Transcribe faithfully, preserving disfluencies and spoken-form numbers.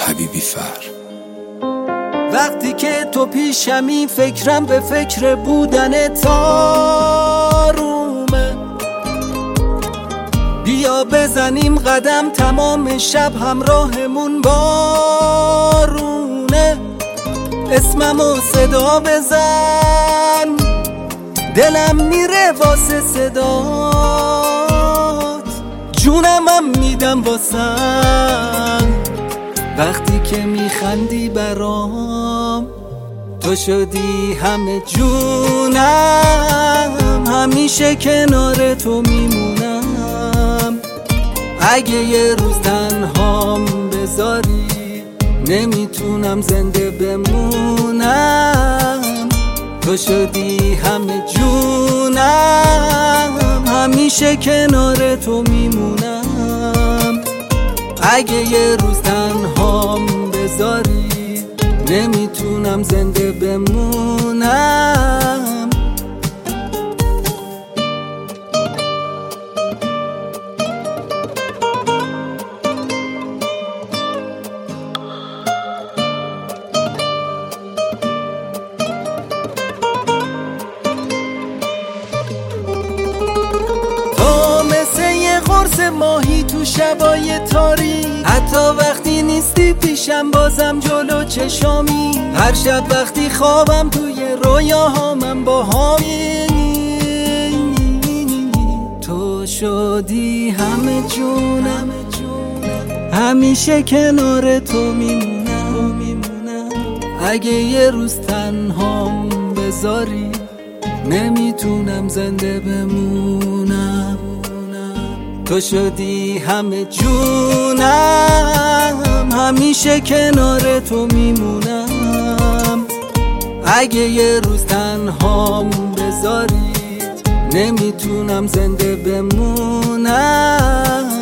حبیبی فر. وقتی که تو پیشمی فکرم به فکر بودن تارومه. بیا بزنیم قدم تمام شب همراهمون بارونه. اسممو صدا بزن دلم میره واسه صدات. جونمم میدم واسن وقتی که میخندی برام. تو شدی همه جونم، همیشه کنار تو میمونم. اگه یه روز تنهام بذاری نمیتونم زنده بمونم. تو شدی همه جونم، همیشه کنار تو میمونم. اگه یه روز تنهام بذاری نمیتونم زنده بمونم. قرص ماهی تو شبای تاریک، حتی وقتی نیستی پیشم بازم جلو چشامی. هر شب وقتی خوابم توی رویاهامم با هامی. تو شدی همه جونم، همیشه کنار تو میمونم. اگه یه روز تنهام بذاری نمیتونم زنده بمونم. تو شدی همه جونم، همیشه کنار تو میمونم. اگه یه روز تنهام بذاری نمیتونم زنده بمونم.